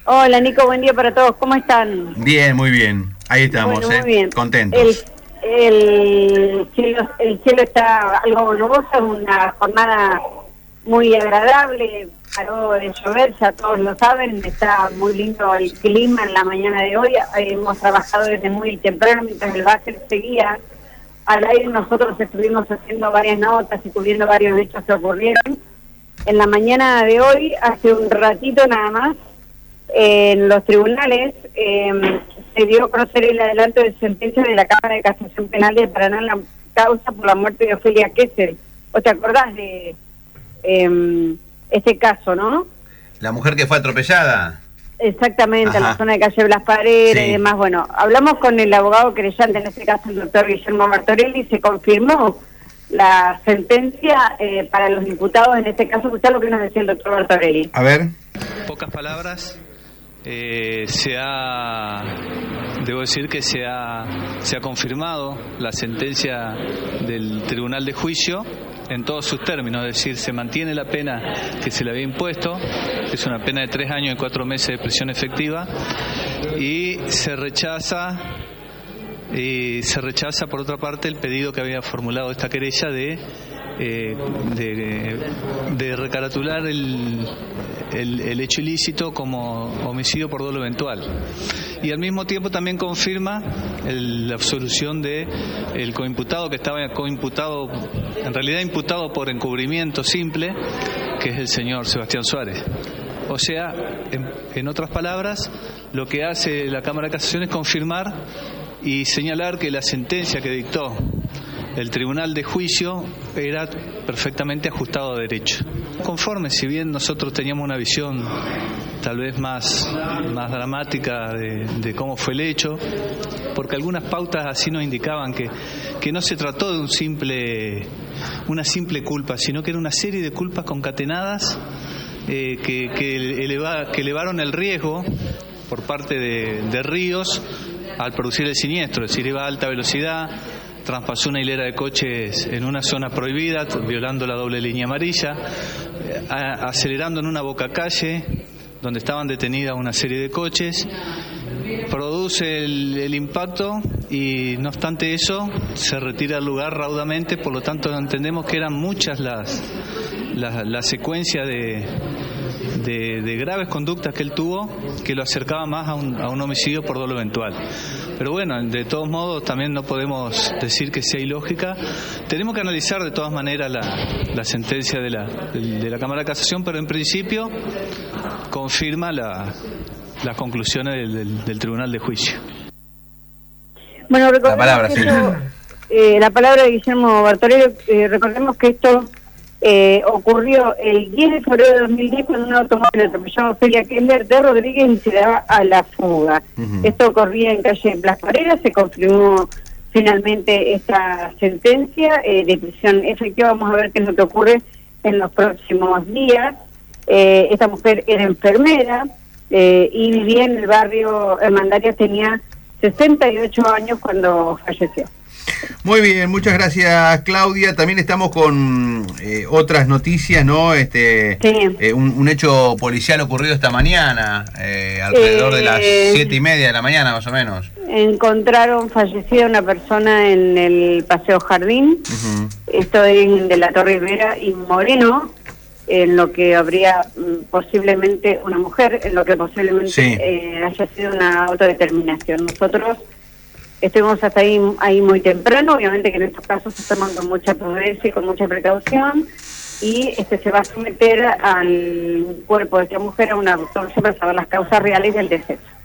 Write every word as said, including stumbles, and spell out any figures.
Hola Nico, buen día para todos, ¿cómo están? Bien, muy bien, ahí estamos, bueno, eh. muy bien. Contentos. El, el, cielo, el cielo está algo nuboso, es una jornada muy agradable, paró de llover, ya todos lo saben, está muy lindo el clima en la mañana de hoy, hemos trabajado desde muy temprano mientras el básquet seguía al aire, nosotros estuvimos haciendo varias notas y cubriendo varios hechos que ocurrieron. En la mañana de hoy, hace un ratito nada más, en los tribunales eh, se dio a conocer el adelanto de sentencia de la Cámara de Casación Penal de Paraná en la causa por la muerte de Ofelia Kessel. ¿O te acordás de eh, este caso, no? La mujer que fue atropellada. Exactamente, Ajá. en la zona de calle Blas Paredes Sí. y demás. Bueno, hablamos con el abogado querellante, en este caso el doctor Guillermo Bartorelli, y se confirmó la sentencia eh, para los imputados en este caso. Escuchá lo que nos decía el doctor Bartorelli. A ver. Pocas palabras, eh, se ha, debo decir que se ha, se ha confirmado la sentencia del Tribunal de Juicio en todos sus términos, es decir, se mantiene la pena que se le había impuesto, que es una pena de tres años y cuatro meses de prisión efectiva, y se rechaza y se rechaza por otra parte el pedido que había formulado esta querella de eh, de, de recaratular el, el, el hecho ilícito como homicidio por dolo eventual, y al mismo tiempo también confirma el, la absolución de el coimputado que estaba coimputado, en realidad imputado por encubrimiento simple, que es el señor Sebastián Suárez. O sea, en, en otras palabras, lo que hace la Cámara de Casación es confirmar y señalar que la sentencia que dictó el Tribunal de Juicio era perfectamente ajustado a derecho. Conforme, si bien nosotros teníamos una visión tal vez más, más dramática de, de cómo fue el hecho, porque algunas pautas así nos indicaban que, que no se trató de un simple, una simple culpa, sino que era una serie de culpas concatenadas eh, que, que, eleva, que elevaron el riesgo por parte de, de Ríos al producir el siniestro, es decir, iba a alta velocidad, traspasó una hilera de coches en una zona prohibida, violando la doble línea amarilla, a, acelerando en una boca calle donde estaban detenidas una serie de coches, produce el, el impacto y no obstante eso se retira del lugar raudamente. Por lo tanto entendemos que eran muchas las la, la secuencia de, de, de graves conductas que él tuvo que lo acercaba más a un, a un homicidio por dolo eventual. Pero bueno, de todos modos también no podemos decir que sea ilógica. Tenemos que analizar de todas maneras la, la sentencia de la, de la Cámara de Casación, pero en principio confirma la, las conclusiones del, del, del Tribunal de Juicio. Bueno, recordemos la palabra, que sí. esto, eh, la palabra de Guillermo Bartorelli, eh, recordemos que esto eh, ocurrió el diez de febrero de dos mil diez cuando un automóvil atropelló a Ofelia Kessel de Rodríguez y se daba a la fuga. Uh-huh. Esto ocurría en calle Blas Paredes, se confirmó finalmente esta sentencia eh, de prisión efectiva. Vamos a ver qué es lo que ocurre en los próximos días. Eh, esta mujer era enfermera eh, y vivía en el barrio Hermandarias, tenía sesenta y ocho años cuando falleció. Muy bien, muchas gracias Claudia. También estamos con eh, otras noticias, ¿no? Este, sí. eh, un, un hecho policial ocurrido esta mañana, eh, alrededor eh, de las siete y media de la mañana más o menos. Encontraron fallecida una persona en el Paseo Jardín, uh-huh. Esto es de la Torre Rivera y Moreno, en lo que habría posiblemente una mujer, en lo que posiblemente sí. eh, haya sido una autodeterminación. Nosotros estuvimos hasta ahí, ahí muy temprano, obviamente que en estos casos se toman con mucha prudencia y con mucha precaución, y este se va a someter al cuerpo de esta mujer a una autopsia para saber las causas reales del deceso.